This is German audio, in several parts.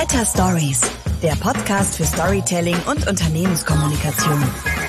Better Stories, der Podcast für Storytelling und Unternehmenskommunikation.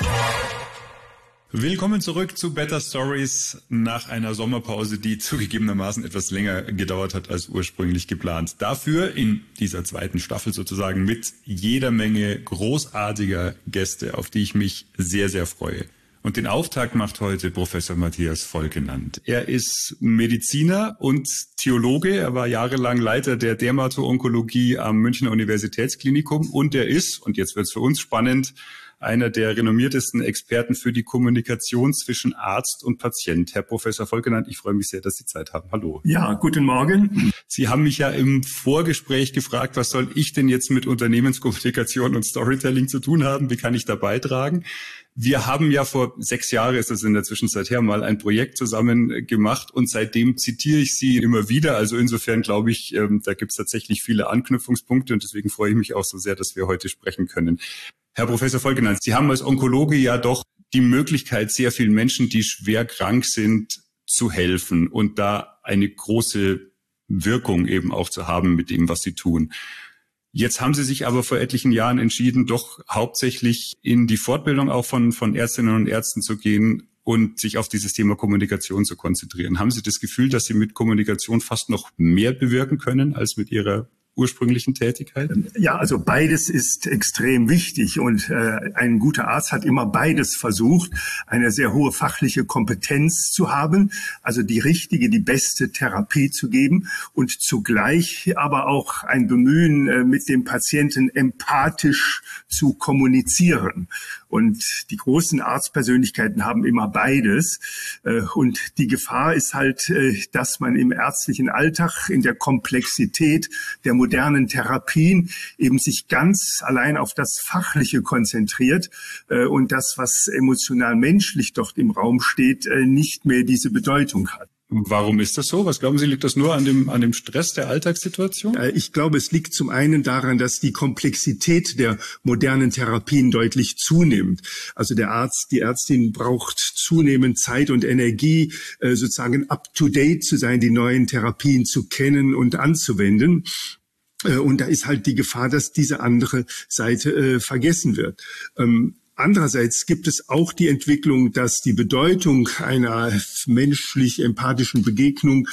Willkommen zurück zu Better Stories nach einer Sommerpause, die zugegebenermaßen etwas länger gedauert hat als ursprünglich geplant. Dafür in dieser zweiten Staffel sozusagen mit jeder Menge großartiger Gäste, auf die ich mich sehr, sehr freue. Und den Auftakt macht heute Professor Matthias Volkenand. Er ist Mediziner und Theologe. Er war jahrelang Leiter der Dermato-Onkologie am Münchner Universitätsklinikum. Und er ist, und jetzt wird es für uns spannend, einer der renommiertesten Experten für die Kommunikation zwischen Arzt und Patient. Herr Professor Volkenand, ich freue mich sehr, dass Sie Zeit haben. Hallo. Ja, guten Morgen. Sie haben mich ja im Vorgespräch gefragt, was soll ich denn jetzt mit Unternehmenskommunikation und Storytelling zu tun haben? Wie kann ich da beitragen? Wir haben ja vor 6 Jahren, ist das in der Zwischenzeit her, mal ein Projekt zusammen gemacht und seitdem zitiere ich Sie immer wieder. Also insofern glaube ich, da gibt es tatsächlich viele Anknüpfungspunkte und deswegen freue ich mich auch so sehr, dass wir heute sprechen können. Herr Professor Volkenand, Sie haben als Onkologe ja doch die Möglichkeit, sehr vielen Menschen, die schwer krank sind, zu helfen und da eine große Wirkung eben auch zu haben mit dem, was Sie tun. Jetzt haben Sie sich aber vor etlichen Jahren entschieden, doch hauptsächlich in die Fortbildung auch von Ärztinnen und Ärzten zu gehen und sich auf dieses Thema Kommunikation zu konzentrieren. Haben Sie das Gefühl, dass Sie mit Kommunikation fast noch mehr bewirken können als mit Ihrer ursprünglichen Tätigkeit? Ja, also beides ist extrem wichtig und ein guter Arzt hat immer beides versucht, eine sehr hohe fachliche Kompetenz zu haben, also die richtige, die beste Therapie zu geben und zugleich aber auch ein Bemühen, mit dem Patienten empathisch zu kommunizieren. Und die großen Arztpersönlichkeiten haben immer beides. Und die Gefahr ist halt, dass man im ärztlichen Alltag in der Komplexität der modernen Therapien eben sich ganz allein auf das Fachliche konzentriert und das, was emotional menschlich dort im Raum steht, nicht mehr diese Bedeutung hat. Warum ist das so? Was glauben Sie, liegt das nur an dem Stress der Alltagssituation? Ich glaube, es liegt zum einen daran, dass die Komplexität der modernen Therapien deutlich zunimmt. Also der Arzt, die Ärztin braucht zunehmend Zeit und Energie, sozusagen up-to-date zu sein, die neuen Therapien zu kennen und anzuwenden. Und da ist halt die Gefahr, dass diese andere Seite vergessen wird. Andererseits gibt es auch die Entwicklung, dass die Bedeutung einer menschlich-empathischen Begegnung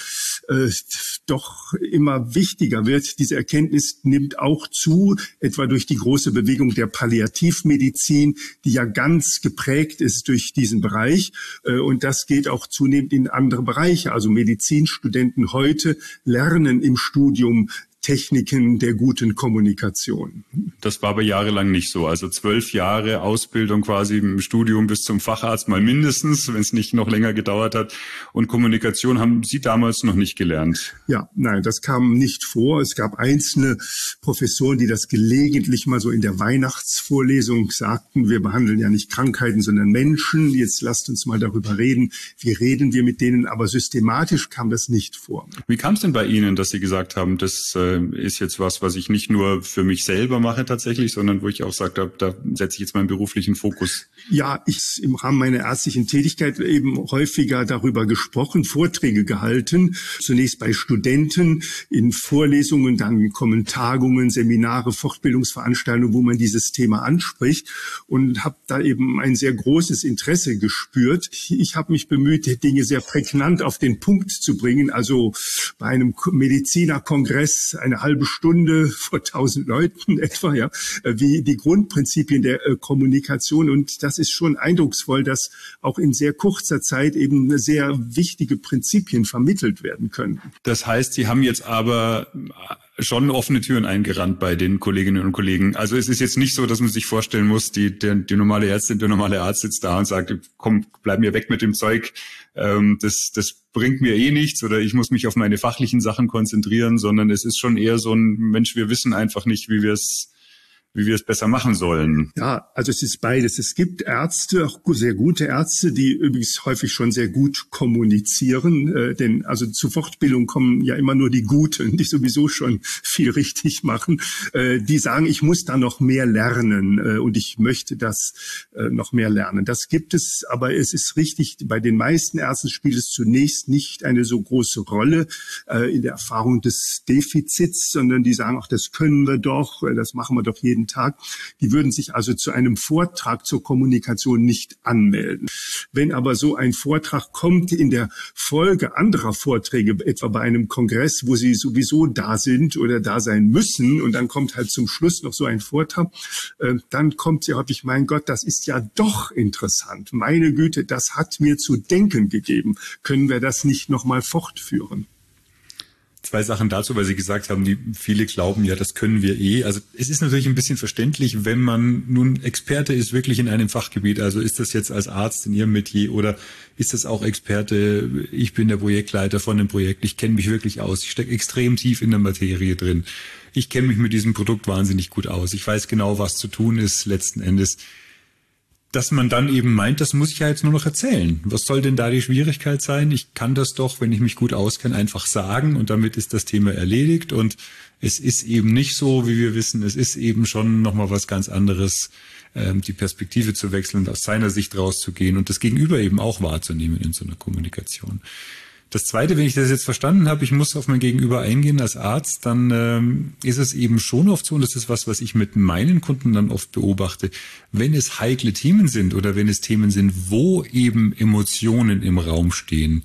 doch immer wichtiger wird. Diese Erkenntnis nimmt auch zu, etwa durch die große Bewegung der Palliativmedizin, die ja ganz geprägt ist durch diesen Bereich. Und das geht auch zunehmend in andere Bereiche. Also Medizinstudenten heute lernen im Studium Techniken der guten Kommunikation. Das war aber jahrelang nicht so. Also 12 Jahre Ausbildung quasi im Studium bis zum Facharzt mal mindestens, wenn es nicht noch länger gedauert hat. Und Kommunikation haben Sie damals noch nicht gelernt? Ja, nein, das kam nicht vor. Es gab einzelne Professoren, die das gelegentlich mal so in der Weihnachtsvorlesung sagten, wir behandeln ja nicht Krankheiten, sondern Menschen. Jetzt lasst uns mal darüber reden. Wie reden wir mit denen? Aber systematisch kam das nicht vor. Wie kam es denn bei Ihnen, dass Sie gesagt haben, das ist jetzt was ich nicht nur für mich selber mache tatsächlich, sondern wo ich auch gesagt habe, da setze ich jetzt meinen beruflichen Fokus? Ja, ich im Rahmen meiner ärztlichen Tätigkeit eben häufiger darüber gesprochen, Vorträge gehalten, zunächst bei Studenten in Vorlesungen, dann kommen Tagungen, Seminare, Fortbildungsveranstaltungen, wo man dieses Thema anspricht und habe da eben ein sehr großes Interesse gespürt. Ich habe mich bemüht, Dinge sehr prägnant auf den Punkt zu bringen, also bei einem Medizinerkongress eine halbe Stunde vor 1000 Leuten etwa, ja, wie die Grundprinzipien der Kommunikation. Und das ist schon eindrucksvoll, dass auch in sehr kurzer Zeit eben sehr wichtige Prinzipien vermittelt werden können. Das heißt, Sie haben jetzt aber schon offene Türen eingerannt bei den Kolleginnen und Kollegen. Also es ist jetzt nicht so, dass man sich vorstellen muss, die normale Ärztin, der normale Arzt sitzt da und sagt, komm, bleib mir weg mit dem Zeug, das bringt mir eh nichts oder ich muss mich auf meine fachlichen Sachen konzentrieren, sondern es ist schon eher so ein, Mensch, wir wissen einfach nicht, wie wir es wie wir es besser machen sollen? Ja, also es ist beides. Es gibt Ärzte, auch sehr gute Ärzte, die übrigens häufig schon sehr gut kommunizieren, denn also zur Fortbildung kommen ja immer nur die Guten, die sowieso schon viel richtig machen. Die sagen, ich muss da noch mehr lernen und ich möchte das noch mehr lernen. Das gibt es, aber es ist richtig, bei den meisten Ärzten spielt es zunächst nicht eine so große Rolle in der Erfahrung des Defizits, sondern die sagen, ach, das können wir doch, das machen wir doch jeden Tag. Die würden sich also zu einem Vortrag zur Kommunikation nicht anmelden. Wenn aber so ein Vortrag kommt in der Folge anderer Vorträge, etwa bei einem Kongress, wo sie sowieso da sind oder da sein müssen, und dann kommt halt zum Schluss noch so ein Vortrag, dann kommt sie häufig, mein Gott, das ist ja doch interessant. Meine Güte, das hat mir zu denken gegeben. Können wir das nicht nochmal fortführen? 2 Sachen dazu, weil Sie gesagt haben, die viele glauben, ja, das können wir eh. Also es ist natürlich ein bisschen verständlich, wenn man nun Experte ist wirklich in einem Fachgebiet. Also ist das jetzt als Arzt in Ihrem Metier oder ist das auch Experte? Ich bin der Projektleiter von dem Projekt. Ich kenne mich wirklich aus. Ich stecke extrem tief in der Materie drin. Ich kenne mich mit diesem Produkt wahnsinnig gut aus. Ich weiß genau, was zu tun ist letzten Endes. Dass man dann eben meint, das muss ich ja jetzt nur noch erzählen. Was soll denn da die Schwierigkeit sein? Ich kann das doch, wenn ich mich gut auskenne, einfach sagen und damit ist das Thema erledigt. Und es ist eben nicht so, wie wir wissen, es ist eben schon nochmal was ganz anderes, die Perspektive zu wechseln und aus seiner Sicht rauszugehen und das Gegenüber eben auch wahrzunehmen in so einer Kommunikation. Das Zweite, wenn ich das jetzt verstanden habe, ich muss auf mein Gegenüber eingehen als Arzt, dann ist es eben schon oft so, und das ist was ich mit meinen Kunden dann oft beobachte, wenn es heikle Themen sind oder wenn es Themen sind, wo eben Emotionen im Raum stehen,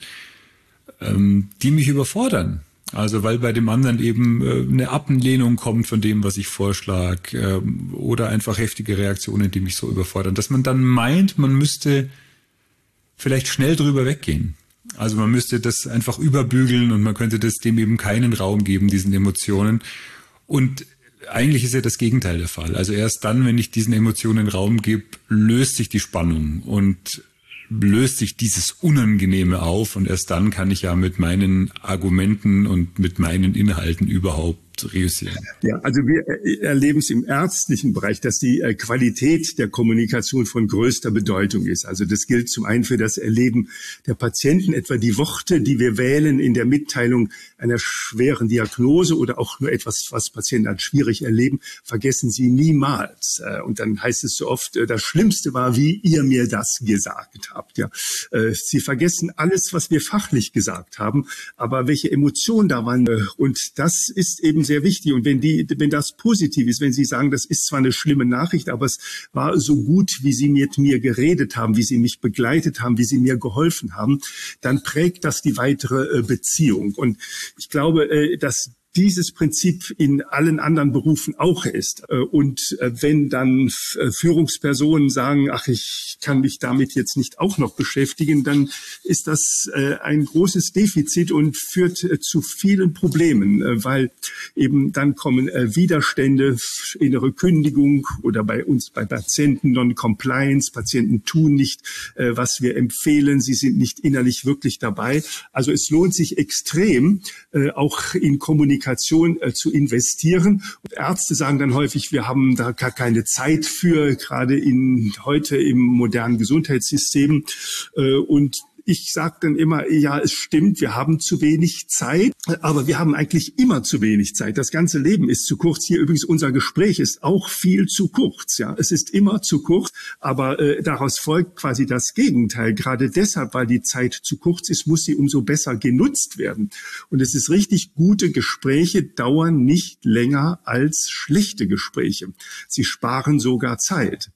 die mich überfordern. Also weil bei dem anderen eben eine Ablehnung kommt von dem, was ich vorschlage, oder einfach heftige Reaktionen, die mich so überfordern, dass man dann meint, man müsste vielleicht schnell drüber weggehen. Also man müsste das einfach überbügeln und man könnte dem eben keinen Raum geben, diesen Emotionen. Und eigentlich ist ja das Gegenteil der Fall. Also erst dann, wenn ich diesen Emotionen Raum gebe, löst sich die Spannung und löst sich dieses Unangenehme auf. Und erst dann kann ich ja mit meinen Argumenten und mit meinen Inhalten überhaupt reüssieren. Ja, also wir erleben es im ärztlichen Bereich, dass die Qualität der Kommunikation von größter Bedeutung ist. Also das gilt zum einen für das Erleben der Patienten, etwa die Worte, die wir wählen in der Mitteilung einer schweren Diagnose oder auch nur etwas, was Patienten als schwierig erleben, vergessen sie niemals. Und dann heißt es so oft, das Schlimmste war, wie ihr mir das gesagt habt. Ja, sie vergessen alles, was wir fachlich gesagt haben, aber welche Emotionen da waren. Und das ist eben sehr wichtig. Und wenn das positiv ist, wenn Sie sagen, das ist zwar eine schlimme Nachricht, aber es war so gut, wie Sie mit mir geredet haben, wie Sie mich begleitet haben, wie Sie mir geholfen haben, dann prägt das die weitere Beziehung. Und ich glaube, dass dieses Prinzip in allen anderen Berufen auch ist. Und wenn dann Führungspersonen sagen, ach, ich kann mich damit jetzt nicht auch noch beschäftigen, dann ist das ein großes Defizit und führt zu vielen Problemen, weil eben dann kommen Widerstände, innere Kündigung oder bei uns bei Patienten Non-Compliance. Patienten tun nicht, was wir empfehlen. Sie sind nicht innerlich wirklich dabei. Also es lohnt sich extrem, auch in Kommunikation zu investieren. Und Ärzte sagen dann häufig, wir haben da gar keine Zeit für, gerade heute im modernen Gesundheitssystem. Und ich sage dann immer, ja, es stimmt, wir haben zu wenig Zeit, aber wir haben eigentlich immer zu wenig Zeit. Das ganze Leben ist zu kurz. Hier übrigens unser Gespräch ist auch viel zu kurz. Ja, es ist immer zu kurz, aber daraus folgt quasi das Gegenteil. Gerade deshalb, weil die Zeit zu kurz ist, muss sie umso besser genutzt werden. Und es ist richtig, gute Gespräche dauern nicht länger als schlechte Gespräche. Sie sparen sogar Zeit.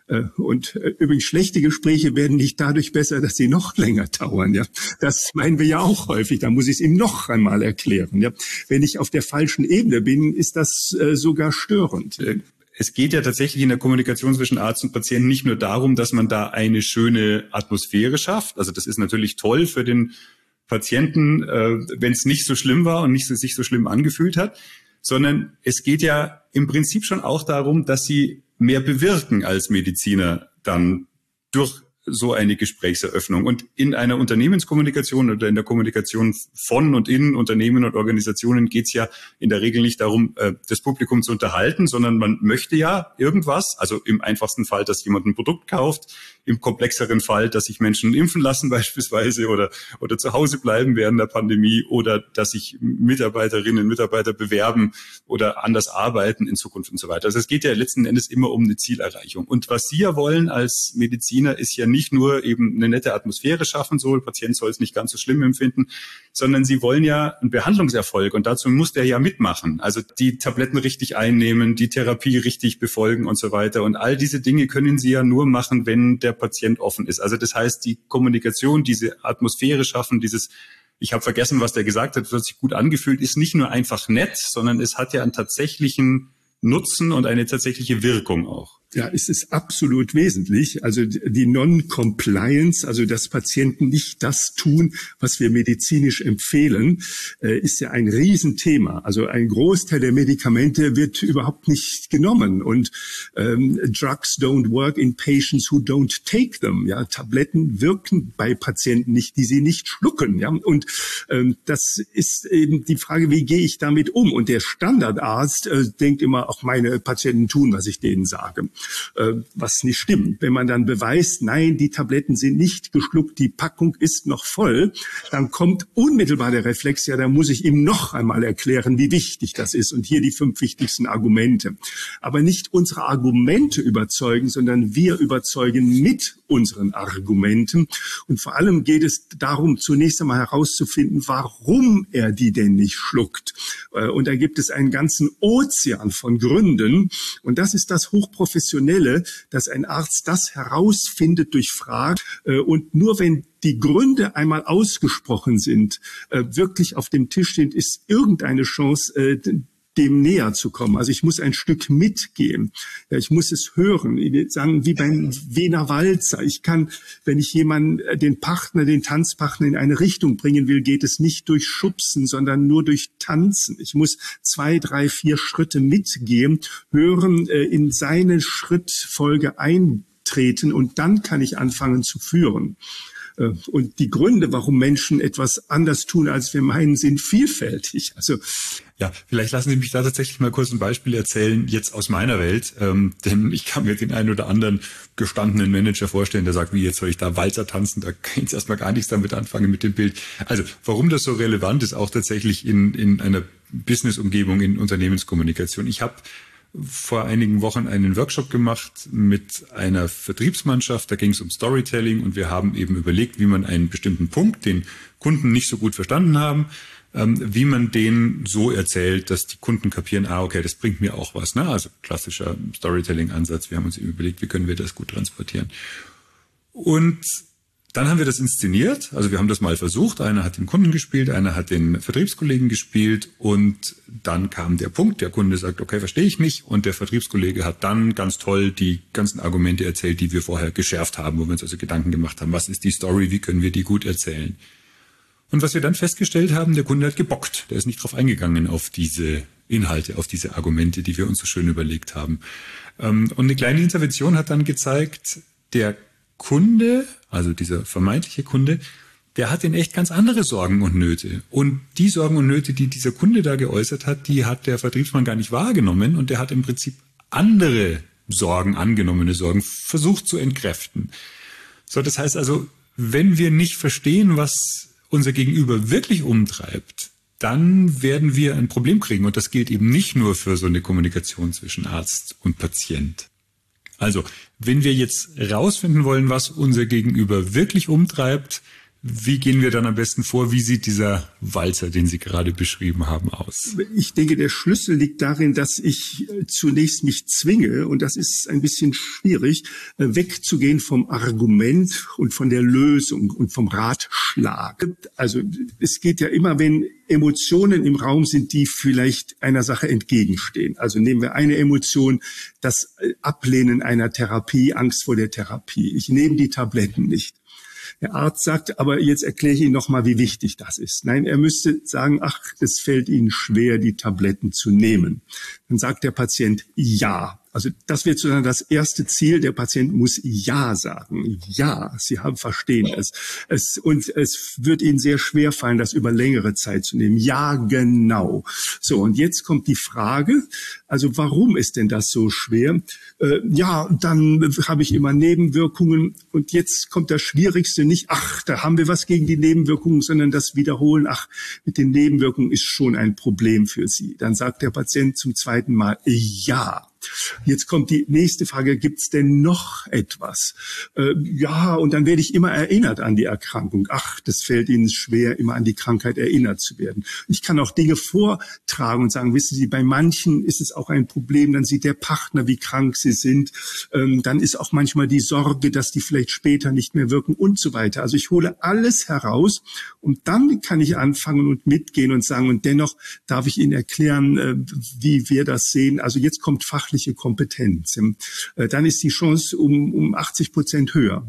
Und übrigens schlechte Gespräche werden nicht dadurch besser, dass sie noch länger dauern. Ja, das meinen wir ja auch häufig. Da muss ich es ihm noch einmal erklären. Ja, wenn ich auf der falschen Ebene bin, ist das sogar störend. Es geht ja tatsächlich in der Kommunikation zwischen Arzt und Patienten nicht nur darum, dass man da eine schöne Atmosphäre schafft. Also das ist natürlich toll für den Patienten, wenn es nicht so schlimm war und nicht sich so schlimm angefühlt hat, sondern es geht ja im Prinzip schon auch darum, dass sie mehr bewirken als Mediziner dann durch so eine Gesprächseröffnung. Und in einer Unternehmenskommunikation oder in der Kommunikation von und in Unternehmen und Organisationen geht es ja in der Regel nicht darum, das Publikum zu unterhalten, sondern man möchte ja irgendwas, also im einfachsten Fall, dass jemand ein Produkt kauft, im komplexeren Fall, dass sich Menschen impfen lassen beispielsweise oder zu Hause bleiben während der Pandemie oder dass sich Mitarbeiterinnen und Mitarbeiter bewerben oder anders arbeiten in Zukunft und so weiter. Also es geht ja letzten Endes immer um eine Zielerreichung. Und was Sie ja wollen als Mediziner ist ja nicht nur eben eine nette Atmosphäre schaffen, so der Patient soll es nicht ganz so schlimm empfinden, sondern Sie wollen ja einen Behandlungserfolg und dazu muss der ja mitmachen. Also die Tabletten richtig einnehmen, die Therapie richtig befolgen und so weiter. Und all diese Dinge können Sie ja nur machen, wenn der Patient offen ist. Also das heißt, die Kommunikation, diese Atmosphäre schaffen, dieses ich habe vergessen, was der gesagt hat, wird sich gut angefühlt, ist nicht nur einfach nett, sondern es hat ja einen tatsächlichen Nutzen und eine tatsächliche Wirkung auch. Ja, es ist absolut wesentlich. Also die Non-Compliance, also dass Patienten nicht das tun, was wir medizinisch empfehlen, ist ja ein Riesenthema. Also ein Großteil der Medikamente wird überhaupt nicht genommen und Drugs don't work in patients who don't take them. Ja, Tabletten wirken bei Patienten nicht, die sie nicht schlucken. Ja, und das ist eben die Frage, wie gehe ich damit um? Und der Standardarzt denkt immer, auch meine Patienten tun, was ich denen sage. Was nicht stimmt. Wenn man dann beweist, nein, die Tabletten sind nicht geschluckt, die Packung ist noch voll, dann kommt unmittelbar der Reflex, ja, da muss ich ihm noch einmal erklären, wie wichtig das ist und hier die 5 wichtigsten Argumente. Aber nicht unsere Argumente überzeugen, sondern wir überzeugen mit unseren Argumenten. Und vor allem geht es darum, zunächst einmal herauszufinden, warum er die denn nicht schluckt. Und da gibt es einen ganzen Ozean von Gründen. Und das ist das Hochprofessionelle, dass ein Arzt das herausfindet durch Fragen. Und nur wenn die Gründe einmal ausgesprochen sind, wirklich auf dem Tisch sind, ist irgendeine Chance, dem näher zu kommen. Also ich muss ein Stück mitgehen. Ja, ich muss es hören. Wir sagen, wie beim Wiener Walzer. Ich kann, wenn ich jemanden, den Tanzpartner in eine Richtung bringen will, geht es nicht durch Schubsen, sondern nur durch Tanzen. Ich muss 2, 3, 4 Schritte mitgehen, hören, in seine Schrittfolge eintreten und dann kann ich anfangen zu führen. Und die Gründe, warum Menschen etwas anders tun, als wir meinen, sind vielfältig. Also ja, vielleicht lassen Sie mich da tatsächlich mal kurz ein Beispiel erzählen, jetzt aus meiner Welt. Denn ich kann mir den einen oder anderen gestandenen Manager vorstellen, der sagt, wie jetzt soll ich da Walzer tanzen? Da kann ich jetzt erstmal gar nichts damit anfangen mit dem Bild. Also warum das so relevant ist, auch tatsächlich in einer Business-Umgebung, in Unternehmenskommunikation. Ich habe vor einigen Wochen einen Workshop gemacht mit einer Vertriebsmannschaft. Da ging es um Storytelling und wir haben eben überlegt, wie man einen bestimmten Punkt, den Kunden nicht so gut verstanden haben, wie man den so erzählt, dass die Kunden kapieren, okay, das bringt mir auch was. Ne? Also klassischer Storytelling-Ansatz. Wir haben uns eben überlegt, wie können wir das gut transportieren. Und dann haben wir das inszeniert, also wir haben das mal versucht, einer hat den Kunden gespielt, einer hat den Vertriebskollegen gespielt und dann kam der Punkt, der Kunde sagt, okay, verstehe ich nicht und der Vertriebskollege hat dann ganz toll die ganzen Argumente erzählt, die wir vorher geschärft haben, wo wir uns also Gedanken gemacht haben, was ist die Story, wie können wir die gut erzählen. Und was wir dann festgestellt haben, der Kunde hat gebockt, der ist nicht drauf eingegangen auf diese Inhalte, auf diese Argumente, die wir uns so schön überlegt haben. Und eine kleine Intervention hat dann gezeigt, der Kunde, also dieser vermeintliche Kunde, der hat in echt ganz andere Sorgen und Nöte. Und die Sorgen und Nöte, die dieser Kunde da geäußert hat, die hat der Vertriebsmann gar nicht wahrgenommen und der hat im Prinzip andere Sorgen, angenommene Sorgen, versucht zu entkräften. So, das heißt also, wenn wir nicht verstehen, was unser Gegenüber wirklich umtreibt, dann werden wir ein Problem kriegen. Und das gilt eben nicht nur für so eine Kommunikation zwischen Arzt und Patient. Also, wenn wir jetzt rausfinden wollen, was unser Gegenüber wirklich umtreibt, wie gehen wir dann am besten vor? Wie sieht dieser Walzer, den Sie gerade beschrieben haben, aus? Ich denke, der Schlüssel liegt darin, dass ich zunächst mich zwinge, und das ist ein bisschen schwierig, wegzugehen vom Argument und von der Lösung und vom Ratschlag. Also es geht ja immer, wenn Emotionen im Raum sind, die vielleicht einer Sache entgegenstehen. Also nehmen wir eine Emotion, das Ablehnen einer Therapie, Angst vor der Therapie. Ich nehme die Tabletten nicht. Der Arzt sagt, aber jetzt erkläre ich Ihnen noch mal, wie wichtig das ist. Nein, er müsste sagen, ach, es fällt Ihnen schwer, die Tabletten zu nehmen. Dann sagt der Patient, ja, Also das wird sozusagen das erste Ziel. Der Patient muss Ja sagen. Ja, Sie verstehen es. Und es wird Ihnen sehr schwer fallen, das über längere Zeit zu nehmen. Ja, genau. So, und jetzt kommt die Frage, also warum ist denn das so schwer? Ja, dann habe ich immer Nebenwirkungen. Und jetzt kommt das Schwierigste nicht, ach, da haben wir was gegen die Nebenwirkungen, sondern das Wiederholen, ach, mit den Nebenwirkungen ist schon ein Problem für Sie. Dann sagt der Patient zum zweiten Mal ja. Jetzt kommt die nächste Frage, gibt's denn noch etwas? Ja, und dann werde ich immer erinnert an die Erkrankung. Ach, das fällt Ihnen schwer, immer an die Krankheit erinnert zu werden. Ich kann auch Dinge vortragen und sagen, wissen Sie, bei manchen ist es auch ein Problem, dann sieht der Partner, wie krank sie sind. Dann ist auch manchmal die Sorge, dass die vielleicht später nicht mehr wirken und so weiter. Also ich hole alles heraus und dann kann ich anfangen und mitgehen und sagen, und dennoch darf ich Ihnen erklären, wie wir das sehen. Also jetzt kommt fachliche Kompetenz. Dann ist die Chance um 80% höher.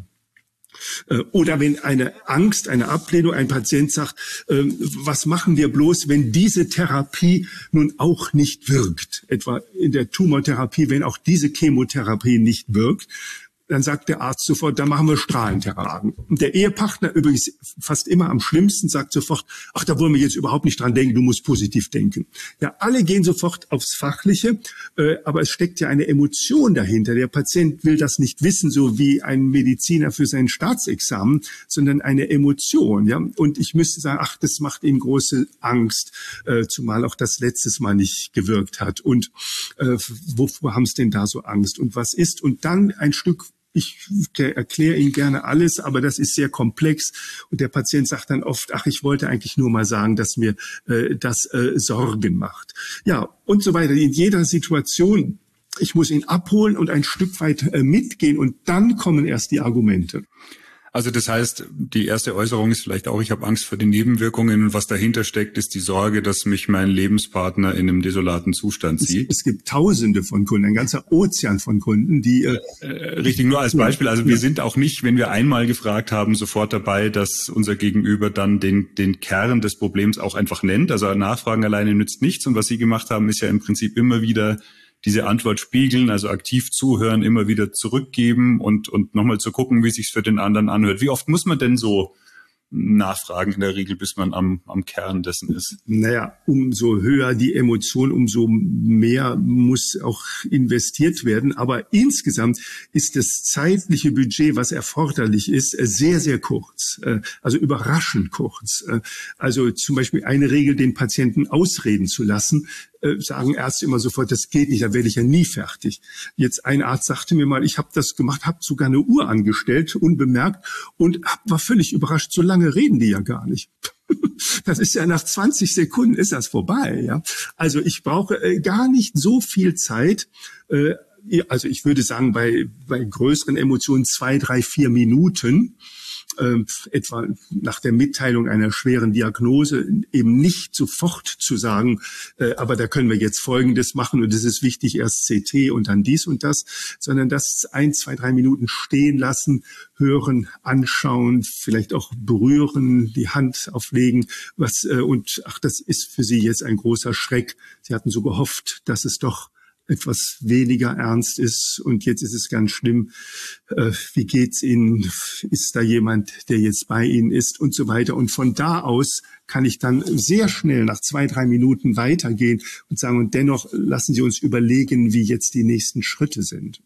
Oder wenn eine Angst, eine Ablehnung, ein Patient sagt, was machen wir bloß, wenn diese Therapie nun auch nicht wirkt? Etwa in der Tumortherapie, wenn auch diese Chemotherapie nicht wirkt, dann sagt der Arzt sofort, da machen wir Strahlentherapie. Und der Ehepartner übrigens fast immer am schlimmsten sagt sofort, ach, da wollen wir jetzt überhaupt nicht dran denken, du musst positiv denken. Ja, alle gehen sofort aufs Fachliche, aber es steckt ja eine Emotion dahinter. Der Patient will das nicht wissen, so wie ein Mediziner für sein Staatsexamen, sondern eine Emotion. Ja, und ich müsste sagen, ach, das macht ihm große Angst, zumal auch das letztes Mal nicht gewirkt hat. Und wovor haben es denn da so Angst? Und was ist? Und dann ein Stück. Ich erkläre Ihnen gerne alles, aber das ist sehr komplex. Und der Patient sagt dann oft, ach, ich wollte eigentlich nur mal sagen, dass mir das Sorgen macht. Ja, und so weiter. In jeder Situation, ich muss ihn abholen und ein Stück weit mitgehen und dann kommen erst die Argumente. Also das heißt, die erste Äußerung ist vielleicht auch, ich habe Angst vor den Nebenwirkungen und was dahinter steckt, ist die Sorge, dass mich mein Lebenspartner in einem desolaten Zustand sieht. Es gibt Tausende von Kunden, ein ganzer Ozean von Kunden, die... Richtig, nur als Beispiel, also wir sind auch nicht, wenn wir einmal gefragt haben, sofort dabei, dass unser Gegenüber dann den Kern des Problems auch einfach nennt. Also Nachfragen alleine nützt nichts und was Sie gemacht haben, ist ja im Prinzip immer wieder diese Antwort spiegeln, also aktiv zuhören, immer wieder zurückgeben und nochmal zu gucken, wie sich's für den anderen anhört. Wie oft muss man denn so nachfragen in der Regel, bis man am Kern dessen ist? Naja, umso höher die Emotion, umso mehr muss auch investiert werden. Aber insgesamt ist das zeitliche Budget, was erforderlich ist, sehr, sehr kurz. Also überraschend kurz. Also zum Beispiel eine Regel, den Patienten ausreden zu lassen, sagen Ärzte immer sofort, das geht nicht, da werde ich ja nie fertig. Jetzt ein Arzt sagte mir mal, ich habe das gemacht, habe sogar eine Uhr angestellt, unbemerkt und war völlig überrascht, so lange reden die ja gar nicht. Das ist ja nach 20 Sekunden ist das vorbei. Ja, also ich brauche gar nicht so viel Zeit. Also ich würde sagen, bei größeren Emotionen 2, 3, 4 Minuten. Etwa nach der Mitteilung einer schweren Diagnose eben nicht sofort zu sagen, aber da können wir jetzt Folgendes machen und es ist wichtig, erst CT und dann dies und das, sondern das 1, 2, 3 Minuten stehen lassen, hören, anschauen, vielleicht auch berühren, die Hand auflegen, und ach, das ist für Sie jetzt ein großer Schreck. Sie hatten so gehofft, dass es doch etwas weniger ernst ist und jetzt ist es ganz schlimm. Wie geht's Ihnen? Ist da jemand, der jetzt bei Ihnen ist und so weiter? Und von da aus kann ich dann sehr schnell nach 2, 3 Minuten weitergehen und sagen, und dennoch lassen Sie uns überlegen, wie jetzt die nächsten Schritte sind.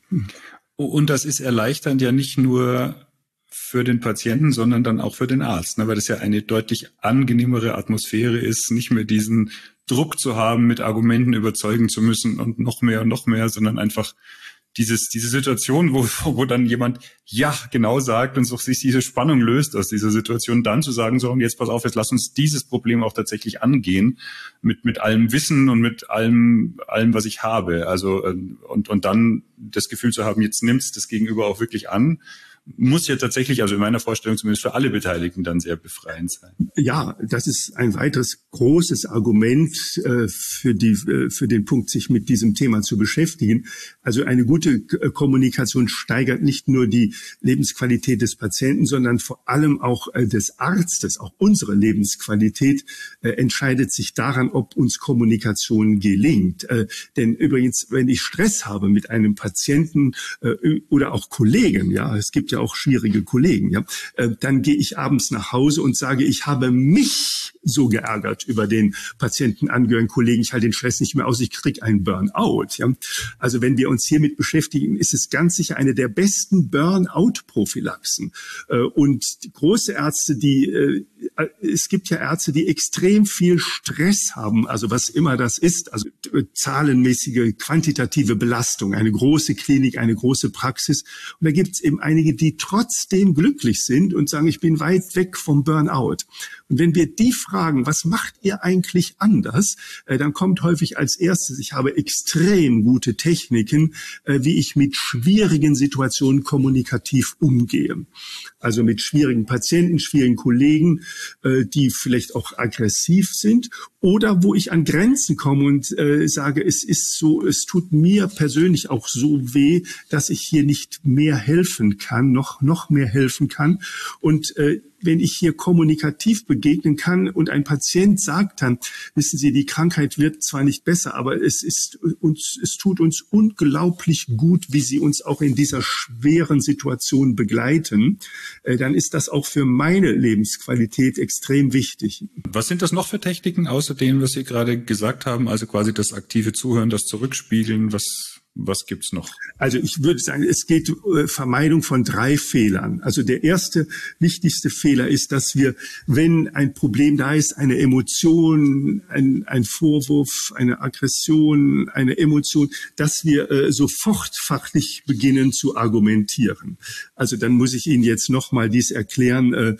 Und das ist erleichternd ja nicht nur für den Patienten, sondern dann auch für den Arzt, ne? Weil das ja eine deutlich angenehmere Atmosphäre ist, nicht mehr diesen Druck zu haben, mit Argumenten überzeugen zu müssen und noch mehr, sondern einfach diese Situation, wo dann jemand ja genau sagt und sich diese Spannung löst aus dieser Situation, dann zu sagen, so, und jetzt pass auf, jetzt lass uns dieses Problem auch tatsächlich angehen, mit allem Wissen und mit allem, was ich habe. Also, und dann das Gefühl zu haben, jetzt nimmt's das Gegenüber auch wirklich an. muss ja tatsächlich, also in meiner Vorstellung zumindest für alle Beteiligten dann sehr befreiend sein. Ja, das ist ein weiteres großes Argument für den Punkt, sich mit diesem Thema zu beschäftigen. Also eine gute Kommunikation steigert nicht nur die Lebensqualität des Patienten, sondern vor allem auch des Arztes. Auch unsere Lebensqualität entscheidet sich daran, ob uns Kommunikation gelingt. Denn übrigens, wenn ich Stress habe mit einem Patienten oder auch Kollegen, ja, es gibt ja auch schwierige Kollegen, ja, dann gehe ich abends nach Hause und sage, ich habe mich so geärgert über den Patientenangehörigen Kollegen, ich halte den Stress nicht mehr aus, ich kriege einen Burnout. Ja. Also wenn wir uns hiermit beschäftigen, ist es ganz sicher eine der besten Burnout-Prophylaxen. Und große Ärzte, es gibt ja Ärzte, die extrem viel Stress haben, also was immer das ist, also zahlenmäßige, quantitative Belastung, eine große Klinik, eine große Praxis. Und da gibt es eben einige, die trotzdem glücklich sind und sagen, ich bin weit weg vom Burnout. Und wenn wir die fragen, was macht ihr eigentlich anders, dann kommt häufig als erstes, ich habe extrem gute Techniken, wie ich mit schwierigen Situationen kommunikativ umgehe. Also mit schwierigen Patienten, schwierigen Kollegen, die vielleicht auch aggressiv sind oder wo ich an Grenzen komme und sage, es ist so, es tut mir persönlich auch so weh, dass ich hier nicht mehr helfen kann, noch mehr helfen kann. Und wenn ich hier kommunikativ begegnen kann und ein Patient sagt dann, wissen Sie, die Krankheit wird zwar nicht besser, aber es tut uns unglaublich gut, wie Sie uns auch in dieser schweren Situation begleiten, dann ist das auch für meine Lebensqualität extrem wichtig. Was sind das noch für Techniken, außer denen, was Sie gerade gesagt haben, also quasi das aktive Zuhören, das Zurückspiegeln, was gibt's noch? Also ich würde sagen, es geht Vermeidung von 3 Fehlern. Also der erste wichtigste Fehler ist, dass wir, wenn ein Problem da ist, eine Emotion, ein Vorwurf, eine Aggression, eine Emotion, dass wir sofort fachlich beginnen zu argumentieren. Also dann muss ich Ihnen jetzt nochmal dies erklären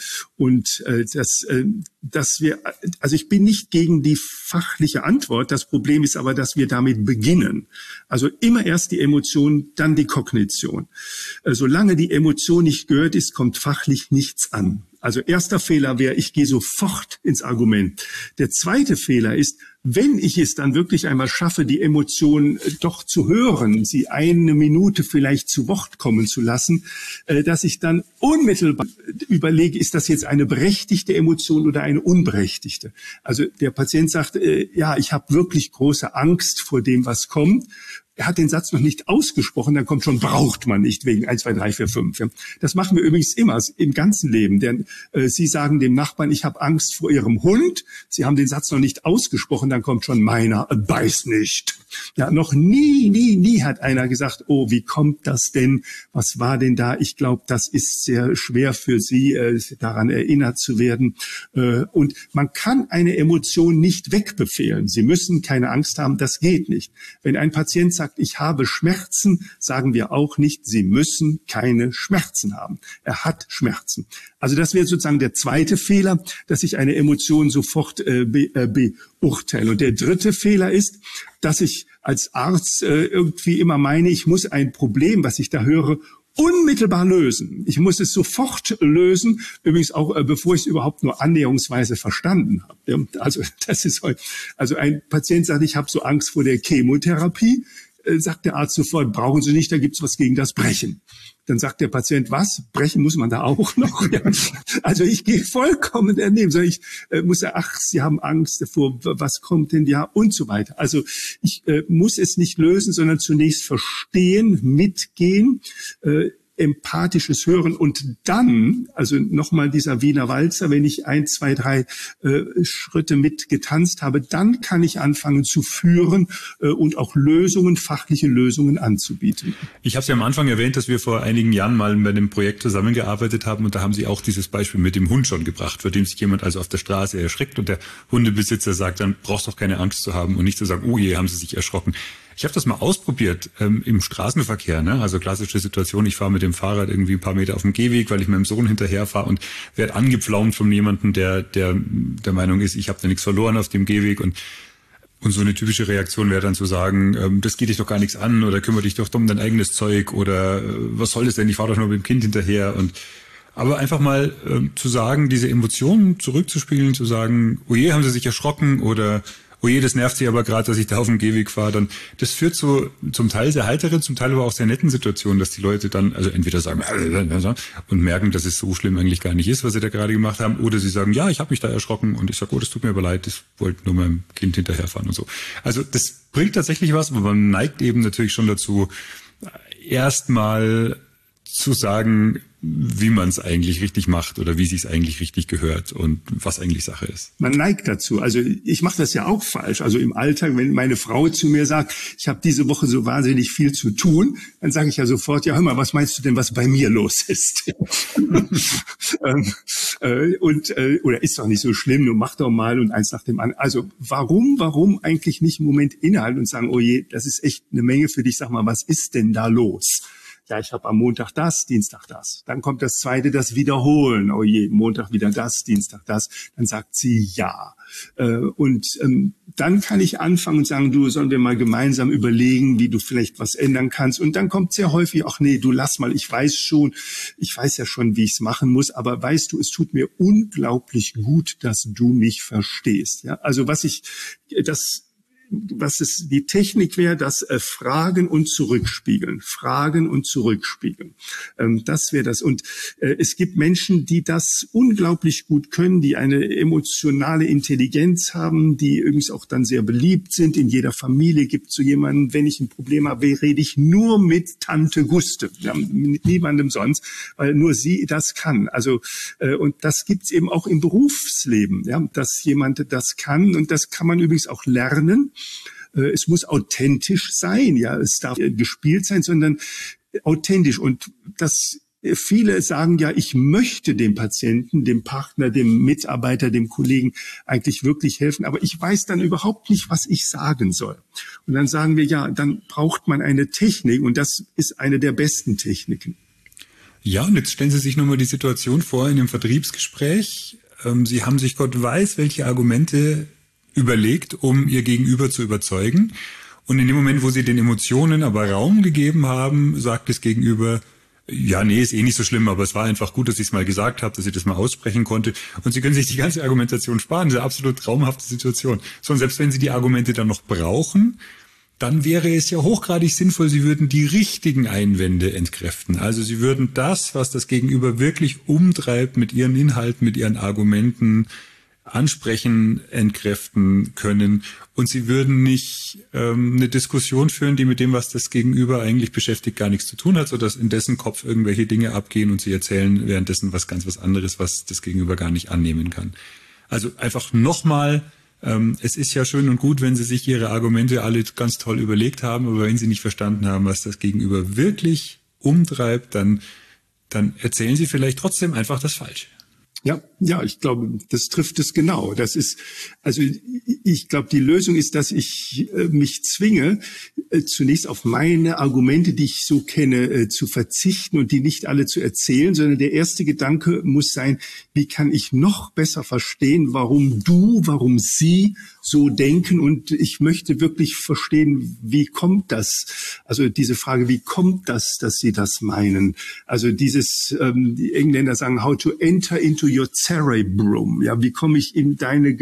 dass wir, also ich bin nicht gegen die fachliche Antwort. Das Problem ist aber, dass wir damit beginnen. Also immer erst die Emotion, dann die Kognition. Solange die Emotion nicht gehört ist, kommt fachlich nichts an. Also erster Fehler wäre, ich gehe sofort ins Argument. Der zweite Fehler ist, wenn ich es dann wirklich einmal schaffe, die Emotion doch zu hören, sie eine Minute vielleicht zu Wort kommen zu lassen, dass ich dann unmittelbar überlege, ist das jetzt eine berechtigte Emotion oder eine unberechtigte? Also der Patient sagt, ja, ich habe wirklich große Angst vor dem, was kommt. Er hat den Satz noch nicht ausgesprochen, dann kommt schon, braucht man nicht, wegen 1, 2, 3, 4, 5. Das machen wir übrigens immer im ganzen Leben. Denn Sie sagen dem Nachbarn, ich habe Angst vor Ihrem Hund. Sie haben den Satz noch nicht ausgesprochen, dann kommt schon meiner, beiß nicht. Ja, noch nie hat einer gesagt, oh, wie kommt das denn? Was war denn da? Ich glaube, das ist sehr schwer für Sie, daran erinnert zu werden. Und man kann eine Emotion nicht wegbefehlen. Sie müssen keine Angst haben, das geht nicht. Wenn ein Patient sagt, ich habe Schmerzen, sagen wir auch nicht, Sie müssen keine Schmerzen haben. Er hat Schmerzen. Also das wäre sozusagen der zweite Fehler, dass ich eine Emotion sofort beurteile. Und der dritte Fehler ist, dass ich als Arzt irgendwie immer meine, ich muss ein Problem, was ich da höre, unmittelbar lösen. Ich muss es sofort lösen, übrigens auch bevor ich es überhaupt nur annäherungsweise verstanden habe. Also das ist also ein Patient sagt, ich habe so Angst vor der Chemotherapie, sagt der Arzt sofort, brauchen Sie nicht, da gibt's was gegen das Brechen. Dann sagt der Patient, was? Brechen muss man da auch noch? Ja. Also ich gehe vollkommen daneben. Ich muss sagen, ach, Sie haben Angst davor, was kommt denn? Ja, und so weiter. Also ich muss es nicht lösen, sondern zunächst verstehen, mitgehen, empathisches Hören und dann, also nochmal dieser Wiener Walzer, wenn ich 1, 2, 3 Schritte mit getanzt habe, dann kann ich anfangen zu führen und auch fachliche Lösungen anzubieten. Ich habe es ja am Anfang erwähnt, dass wir vor einigen Jahren mal bei einem Projekt zusammengearbeitet haben und da haben Sie auch dieses Beispiel mit dem Hund schon gebracht, vor dem sich jemand also auf der Straße erschreckt und der Hundebesitzer sagt dann, brauchst doch keine Angst zu haben und nicht zu sagen, oh je, haben Sie sich erschrocken. Ich habe das mal ausprobiert im Straßenverkehr, ne? Also klassische Situation, ich fahre mit dem Fahrrad irgendwie ein paar Meter auf dem Gehweg, weil ich meinem Sohn hinterherfahre und werde angepflaumt von jemandem, der Meinung ist, ich habe da nichts verloren auf dem Gehweg und Und so eine typische Reaktion wäre dann zu sagen, das geht dich doch gar nichts an oder kümmere dich doch um dein eigenes Zeug oder was soll das denn, ich fahre doch nur mit dem Kind hinterher. Aber einfach mal zu sagen, diese Emotionen zurückzuspiegeln, zu sagen, oh je, haben sie sich erschrocken oder oh je, das nervt sie aber gerade, dass ich da auf dem Gehweg fahre, dann das führt zu zum Teil sehr heiteren, zum Teil aber auch sehr netten Situationen, dass die Leute dann also entweder sagen und merken, dass es so schlimm eigentlich gar nicht ist, was sie da gerade gemacht haben, oder sie sagen, ja, ich habe mich da erschrocken und ich sage, oh, das tut mir aber leid, ich wollte nur meinem Kind hinterherfahren und so. Also das bringt tatsächlich was, aber man neigt eben natürlich schon dazu, erstmal zu sagen, wie man es eigentlich richtig macht oder wie es sich eigentlich richtig gehört und was eigentlich Sache ist. Man neigt dazu. Also ich mache das ja auch falsch. Also im Alltag, wenn meine Frau zu mir sagt, ich habe diese Woche so wahnsinnig viel zu tun, dann sage ich ja sofort, ja hör mal, was meinst du denn, was bei mir los ist? Oder ist doch nicht so schlimm, du mach doch mal und eins nach dem anderen. Also warum eigentlich nicht einen Moment innehalten und sagen, oh je, das ist echt eine Menge für dich, sag mal, was ist denn da los? Ja, ich habe am Montag das, Dienstag das. Dann kommt das zweite, das Wiederholen. Oh je, Montag wieder das, Dienstag das. Dann sagt sie ja. Dann kann ich anfangen und sagen, du, sollen wir mal gemeinsam überlegen, wie du vielleicht was ändern kannst. Und dann kommt sehr häufig, ach nee, du lass mal, ich weiß ja schon, wie ich es machen muss. Aber weißt du, es tut mir unglaublich gut, dass du mich verstehst. Ja, also was die Technik wäre, das Fragen und Zurückspiegeln. Fragen und Zurückspiegeln. Das wäre das. Und es gibt Menschen, die das unglaublich gut können, die eine emotionale Intelligenz haben, die übrigens auch dann sehr beliebt sind. In jeder Familie gibt es so jemanden, wenn ich ein Problem habe, rede ich nur mit Tante Guste. Ja, mit niemandem sonst, weil nur sie das kann. Also und das gibt's eben auch im Berufsleben, ja, dass jemand das kann. Und das kann man übrigens auch lernen. Es muss authentisch sein, ja, es darf gespielt sein, sondern authentisch. Und viele sagen ja, ich möchte dem Patienten, dem Partner, dem Mitarbeiter, dem Kollegen eigentlich wirklich helfen, aber ich weiß dann überhaupt nicht, was ich sagen soll. Und dann sagen wir, ja, dann braucht man eine Technik und das ist eine der besten Techniken. Ja, und jetzt stellen Sie sich nochmal die Situation vor in einem Vertriebsgespräch. Sie haben sich Gott weiß, welche Argumente überlegt, um ihr Gegenüber zu überzeugen. Und in dem Moment, wo sie den Emotionen aber Raum gegeben haben, sagt das Gegenüber, ja, nee, ist eh nicht so schlimm, aber es war einfach gut, dass ich es mal gesagt habe, dass ich das mal aussprechen konnte. Und Sie können sich die ganze Argumentation sparen. Das ist eine absolut traumhafte Situation. So, und selbst wenn Sie die Argumente dann noch brauchen, dann wäre es ja hochgradig sinnvoll, Sie würden die richtigen Einwände entkräften. Also Sie würden das, was das Gegenüber wirklich umtreibt, mit Ihren Inhalten, mit Ihren Argumenten ansprechen, entkräften können. Und Sie würden nicht eine Diskussion führen, die mit dem, was das Gegenüber eigentlich beschäftigt, gar nichts zu tun hat, sodass in dessen Kopf irgendwelche Dinge abgehen und Sie erzählen währenddessen was anderes, was das Gegenüber gar nicht annehmen kann. Also einfach nochmal, es ist ja schön und gut, wenn Sie sich Ihre Argumente alle ganz toll überlegt haben, aber wenn Sie nicht verstanden haben, was das Gegenüber wirklich umtreibt, dann erzählen Sie vielleicht trotzdem einfach das Falsche. Ja, ich glaube, das trifft es genau. Ich glaube, die Lösung ist, dass ich mich zwinge, zunächst auf meine Argumente, die ich so kenne, zu verzichten und die nicht alle zu erzählen, sondern der erste Gedanke muss sein, wie kann ich noch besser verstehen, warum Sie so denken, und ich möchte wirklich verstehen, wie kommt das? Also diese Frage, wie kommt das, dass Sie das meinen? Also die Engländer sagen, how to enter into your cerebrum. Ja, wie komme ich in deine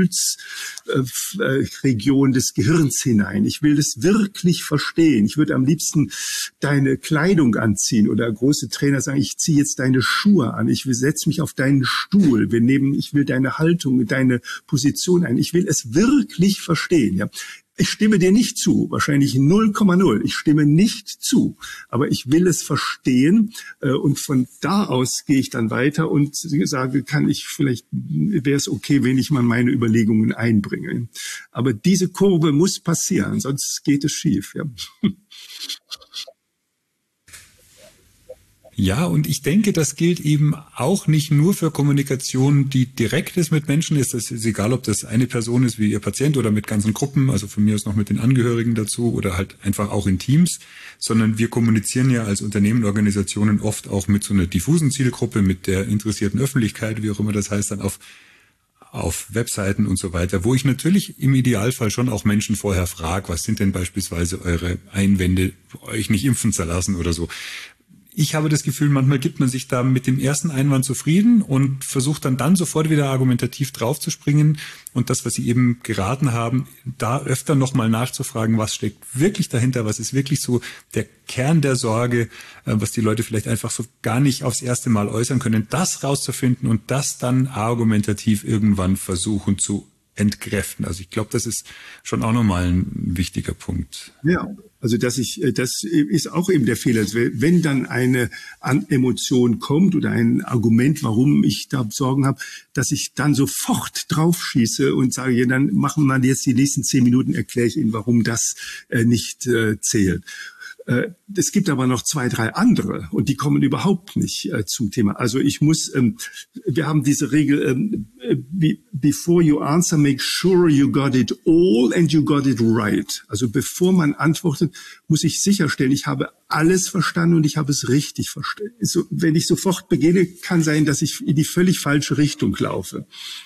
Gefühlsregion des Gehirns hinein? Ich will das wirklich verstehen. Ich würde am liebsten deine Kleidung anziehen, oder große Trainer sagen, ich ziehe jetzt deine Schuhe an. Ich setze mich auf deinen Stuhl. Ich will deine Haltung, deine Position ein. Ich will es wirklich verstehen. Ja. Ich stimme dir nicht zu, wahrscheinlich 0,0. Ich stimme nicht zu, aber ich will es verstehen, und von da aus gehe ich dann weiter und sage, wäre es okay, wenn ich mal meine Überlegungen einbringe. Aber diese Kurve muss passieren, sonst geht es schief. Ja. Ja, und ich denke, das gilt eben auch nicht nur für Kommunikation, die direkt ist mit Menschen. Es ist egal, ob das eine Person ist wie Ihr Patient oder mit ganzen Gruppen, also von mir aus noch mit den Angehörigen dazu oder halt einfach auch in Teams, sondern wir kommunizieren ja als Unternehmen, Organisationen oft auch mit so einer diffusen Zielgruppe, mit der interessierten Öffentlichkeit, wie auch immer das heißt, dann auf auf Webseiten und so weiter, wo ich natürlich im Idealfall schon auch Menschen vorher frage, was sind denn beispielsweise eure Einwände, euch nicht impfen zu lassen oder so. Ich habe das Gefühl, manchmal gibt man sich da mit dem ersten Einwand zufrieden und versucht dann sofort wieder argumentativ draufzuspringen und das, was Sie eben geraten haben, da öfter nochmal nachzufragen, was steckt wirklich dahinter, was ist wirklich so der Kern der Sorge, was die Leute vielleicht einfach so gar nicht aufs erste Mal äußern können, das rauszufinden und das dann argumentativ irgendwann versuchen zu entkräften. Also ich glaube, das ist schon auch nochmal ein wichtiger Punkt. Ja, also das ist auch eben der Fehler. Wenn dann eine Emotion kommt oder ein Argument, warum ich da Sorgen habe, dass ich dann sofort draufschieße und sage, ja, dann machen wir jetzt die nächsten 10 Minuten, erkläre ich Ihnen, warum das nicht zählt. Es gibt aber noch 2, 3 andere und die kommen überhaupt nicht zum Thema. Also wir haben diese Regel, before you answer, make sure you got it all and you got it right. Also bevor man antwortet, muss ich sicherstellen, ich habe alles verstanden und ich habe es richtig verstanden. So, wenn ich sofort beginne, kann sein, dass ich in die völlig falsche Richtung laufe.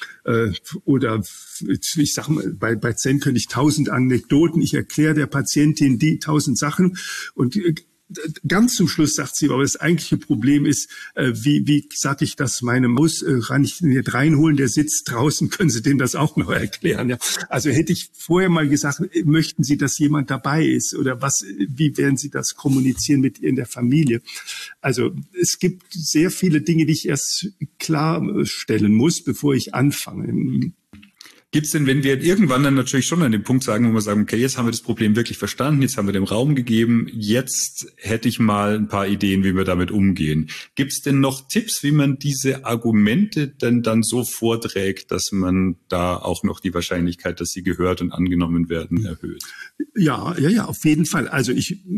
Oder ich sag mal, bei Zen könnte ich 1000 Anekdoten, ich erkläre der Patientin die 1000 Sachen und ganz zum Schluss sagt sie, aber das eigentliche Problem ist, wie sage ich das meinem Maus, kann ich den jetzt reinholen, der sitzt draußen, können Sie dem das auch noch erklären? Ja? Also hätte ich vorher mal gesagt, möchten Sie, dass jemand dabei ist oder wie werden Sie das kommunizieren mit in der Familie? Also es gibt sehr viele Dinge, die ich erst klarstellen muss, bevor ich anfange. Gibt's denn, wenn wir irgendwann dann natürlich schon an den Punkt sagen, wo wir sagen, okay, jetzt haben wir das Problem wirklich verstanden, jetzt haben wir dem Raum gegeben, jetzt hätte ich mal ein paar Ideen, wie wir damit umgehen. Gibt's denn noch Tipps, wie man diese Argumente denn dann so vorträgt, dass man da auch noch die Wahrscheinlichkeit, dass sie gehört und angenommen werden, erhöht? Ja, auf jeden Fall. Also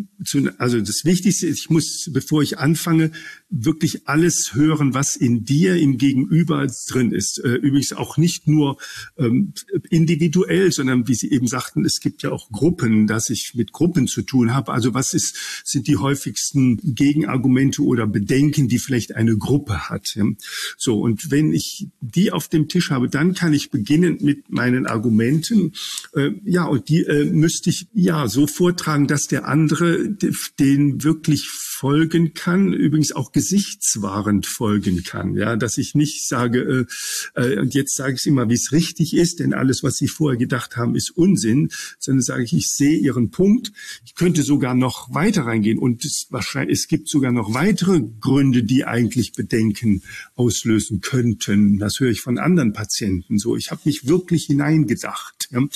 das Wichtigste ist, ich muss, bevor ich anfange, wirklich alles hören, was in dir, im Gegenüber drin ist. Übrigens auch nicht nur individuell, sondern wie Sie eben sagten, es gibt ja auch Gruppen, dass ich mit Gruppen zu tun habe. Also sind die häufigsten Gegenargumente oder Bedenken, die vielleicht eine Gruppe hat. So, und wenn ich die auf dem Tisch habe, dann kann ich beginnen mit meinen Argumenten. Und die müsste ich so vortragen, dass der andere den wirklich folgen kann, übrigens auch gesichtswahrend folgen kann. Ja, dass ich nicht sage, und jetzt sage ich immer, wie es richtig ist, denn alles, was Sie vorher gedacht haben, ist Unsinn, sondern sage ich sehe Ihren Punkt. Ich könnte sogar noch weiter reingehen und es gibt sogar noch weitere Gründe, die eigentlich Bedenken auslösen könnten. Das höre ich von anderen Patienten so. Ich habe mich wirklich hineingedacht. Ja?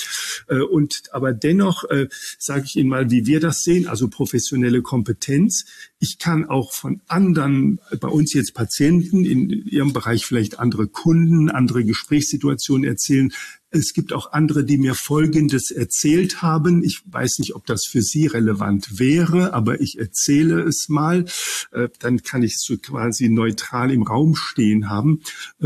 Aber dennoch sage ich Ihnen mal, wie wir das sehen, also professionelle Kompetenz. Ich kann auch von anderen, bei uns jetzt Patienten, in ihrem Bereich vielleicht andere Kunden, andere Gesprächssituationen erzählen. Es gibt auch andere, die mir Folgendes erzählt haben. Ich weiß nicht, ob das für Sie relevant wäre, aber ich erzähle es mal. Dann kann ich es so quasi neutral im Raum stehen haben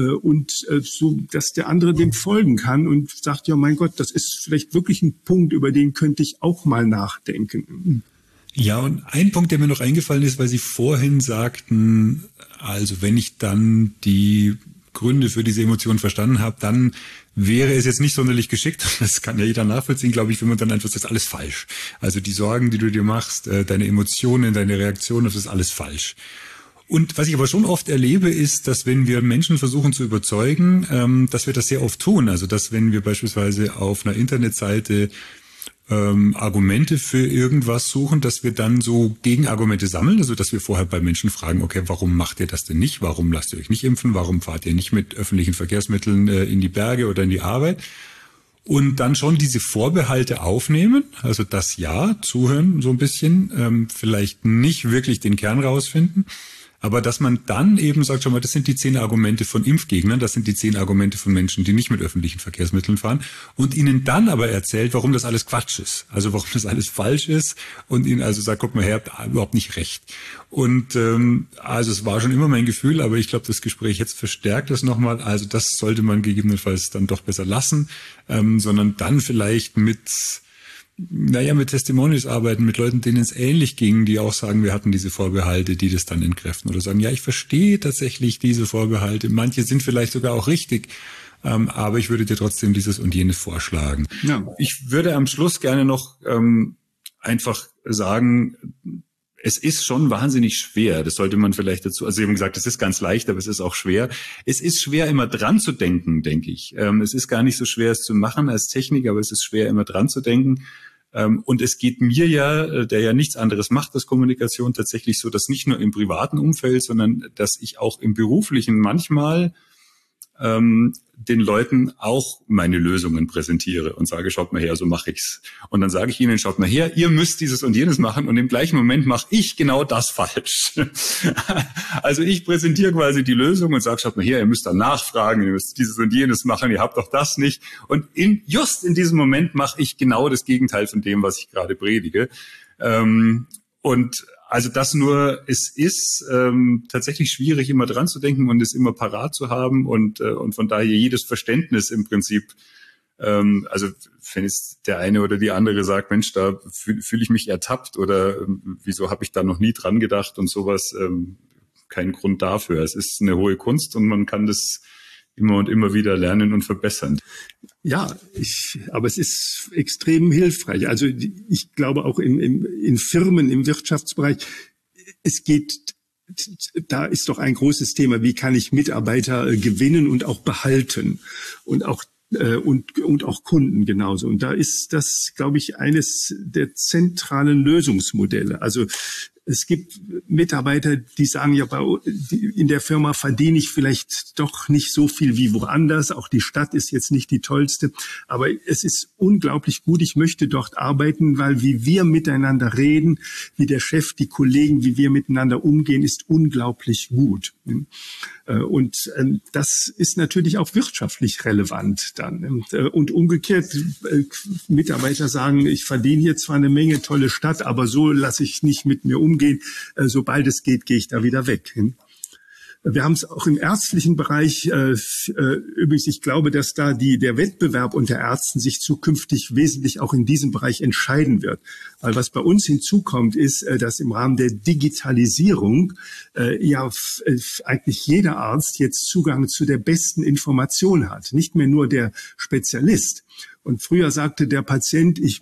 so, dass der andere dem folgen kann und sagt, ja, mein Gott, das ist vielleicht wirklich ein Punkt, über den könnte ich auch mal nachdenken. Ja, und ein Punkt, der mir noch eingefallen ist, weil Sie vorhin sagten, also wenn ich dann die Gründe für diese Emotionen verstanden habe, dann wäre es jetzt nicht sonderlich geschickt, das kann ja jeder nachvollziehen, glaube ich, wenn man dann einfach sagt, das ist alles falsch. Also die Sorgen, die du dir machst, deine Emotionen, deine Reaktionen, das ist alles falsch. Und was ich aber schon oft erlebe, ist, dass wenn wir Menschen versuchen zu überzeugen, dass wir das sehr oft tun. Also dass wenn wir beispielsweise auf einer Internetseite Argumente für irgendwas suchen, dass wir dann so Gegenargumente sammeln, also dass wir vorher bei Menschen fragen, okay, warum macht ihr das denn nicht? Warum lasst ihr euch nicht impfen? Warum fahrt ihr nicht mit öffentlichen Verkehrsmitteln in die Berge oder in die Arbeit? Und dann schon diese Vorbehalte aufnehmen, also das Ja, zuhören so ein bisschen, vielleicht nicht wirklich den Kern rausfinden, aber dass man dann eben sagt, schau mal, das sind die 10 Argumente von Impfgegnern, das sind die 10 Argumente von Menschen, die nicht mit öffentlichen Verkehrsmitteln fahren und ihnen dann aber erzählt, warum das alles Quatsch ist, also warum das alles falsch ist und ihnen also sagt, guck mal her, habt überhaupt nicht recht. Und also es war schon immer mein Gefühl, aber ich glaube, das Gespräch jetzt verstärkt das nochmal, also das sollte man gegebenenfalls dann doch besser lassen, sondern dann vielleicht mit Testimonials arbeiten, mit Leuten, denen es ähnlich ging, die auch sagen, wir hatten diese Vorbehalte, die das dann entkräften oder sagen, ja, ich verstehe tatsächlich diese Vorbehalte, manche sind vielleicht sogar auch richtig, aber ich würde dir trotzdem dieses und jenes vorschlagen. Ja. Ich würde am Schluss gerne noch einfach sagen, es ist schon wahnsinnig schwer, das sollte man vielleicht dazu, also Sie haben gesagt, es ist ganz leicht, aber es ist auch schwer. Es ist schwer, immer dran zu denken, denke ich. Es ist gar nicht so schwer, es zu machen als Technik, aber es ist schwer, immer dran zu denken. Und es geht mir ja, der ja nichts anderes macht als Kommunikation, tatsächlich so, dass nicht nur im privaten Umfeld, sondern dass ich auch im beruflichen manchmal den Leuten auch meine Lösungen präsentiere und sage, schaut mal her, so mache ich's. Und dann sage ich ihnen, schaut mal her, ihr müsst dieses und jenes machen und im gleichen Moment mache ich genau das falsch. Also ich präsentiere quasi die Lösung und sage, schaut mal her, ihr müsst dann nachfragen, ihr müsst dieses und jenes machen, ihr habt doch das nicht. Und just in diesem Moment mache ich genau das Gegenteil von dem, was ich gerade predige. Und also das nur, es ist tatsächlich schwierig, immer dran zu denken und es immer parat zu haben und von daher jedes Verständnis im Prinzip, also wenn jetzt der eine oder die andere sagt, Mensch, da fühle ich mich ertappt oder wieso habe ich da noch nie dran gedacht und sowas, kein Grund dafür. Es ist eine hohe Kunst und man kann das immer und immer wieder lernen und verbessern. Ja, aber es ist extrem hilfreich. Also ich glaube auch in Firmen, im Wirtschaftsbereich, da ist doch ein großes Thema, wie kann ich Mitarbeiter gewinnen und auch behalten und auch Kunden genauso. Und da ist das, glaube ich, eines der zentralen Lösungsmodelle. Also es gibt Mitarbeiter, die sagen, ja, in der Firma verdiene ich vielleicht doch nicht so viel wie woanders. Auch die Stadt ist jetzt nicht die tollste. Aber es ist unglaublich gut. Ich möchte dort arbeiten, weil wie wir miteinander reden, wie der Chef, die Kollegen, wie wir miteinander umgehen, ist unglaublich gut. Und das ist natürlich auch wirtschaftlich relevant dann. Und umgekehrt, Mitarbeiter sagen, ich verdiene hier zwar eine Menge, tolle Stadt, aber so lasse ich nicht mit mir umgehen. Sobald es geht, gehe ich da wieder weg. Wir haben es auch im ärztlichen Bereich. Übrigens, ich glaube, dass da der Wettbewerb unter Ärzten sich zukünftig wesentlich auch in diesem Bereich entscheiden wird. Weil was bei uns hinzukommt, ist, dass im Rahmen der Digitalisierung eigentlich jeder Arzt jetzt Zugang zu der besten Information hat. Nicht mehr nur der Spezialist. Und früher sagte der Patient, ich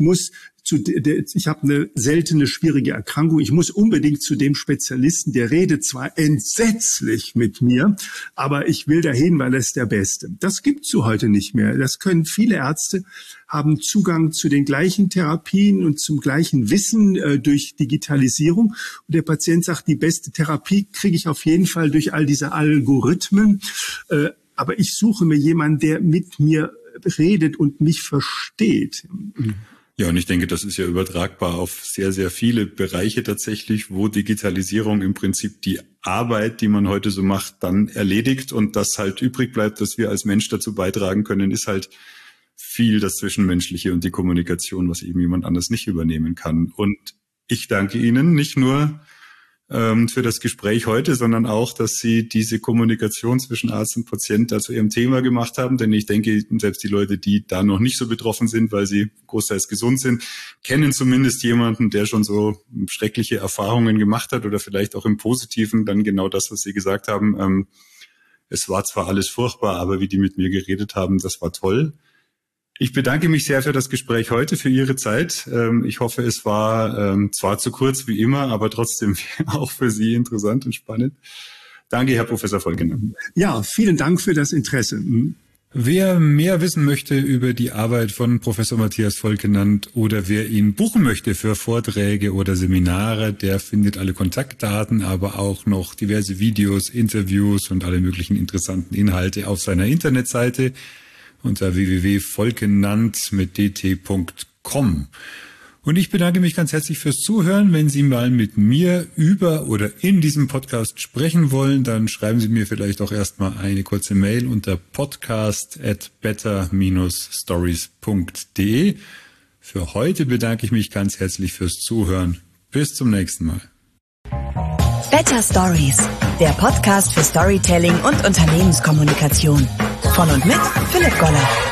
habe eine seltene, schwierige Erkrankung, ich muss unbedingt zu dem Spezialisten, der redet zwar entsetzlich mit mir, aber ich will dahin, weil er ist der Beste. Das gibt's so heute nicht mehr. Das können viele Ärzte, haben Zugang zu den gleichen Therapien und zum gleichen Wissen durch Digitalisierung. Und der Patient sagt, die beste Therapie kriege ich auf jeden Fall durch all diese Algorithmen. Aber ich suche mir jemanden, der mit mir redet und mich versteht. Ja, und ich denke, das ist ja übertragbar auf sehr, sehr viele Bereiche tatsächlich, wo Digitalisierung im Prinzip die Arbeit, die man heute so macht, dann erledigt und das halt übrig bleibt, dass wir als Mensch dazu beitragen können, ist halt viel das Zwischenmenschliche und die Kommunikation, was eben jemand anders nicht übernehmen kann. Und ich danke Ihnen nicht nur für das Gespräch heute, sondern auch, dass Sie diese Kommunikation zwischen Arzt und Patient da zu Ihrem Thema gemacht haben. Denn ich denke, selbst die Leute, die da noch nicht so betroffen sind, weil sie großteils gesund sind, kennen zumindest jemanden, der schon so schreckliche Erfahrungen gemacht hat oder vielleicht auch im Positiven dann genau das, was Sie gesagt haben. Es war zwar alles furchtbar, aber wie die mit mir geredet haben, das war toll. Ich bedanke mich sehr für das Gespräch heute, für Ihre Zeit. Ich hoffe, es war zwar zu kurz wie immer, aber trotzdem auch für Sie interessant und spannend. Danke, Herr Professor Volkenand. Ja, vielen Dank für das Interesse. Wer mehr wissen möchte über die Arbeit von Professor Matthias Volkenand oder wer ihn buchen möchte für Vorträge oder Seminare, der findet alle Kontaktdaten, aber auch noch diverse Videos, Interviews und alle möglichen interessanten Inhalte auf seiner Internetseite unter www.volkenand.com. Und ich bedanke mich ganz herzlich fürs Zuhören. Wenn Sie mal mit mir über oder in diesem Podcast sprechen wollen, dann schreiben Sie mir vielleicht auch erstmal eine kurze Mail unter podcast@better-stories.de. Für heute bedanke ich mich ganz herzlich fürs Zuhören. Bis zum nächsten Mal. Better Stories, der Podcast für Storytelling und Unternehmenskommunikation. Von und mit Philipp Goller.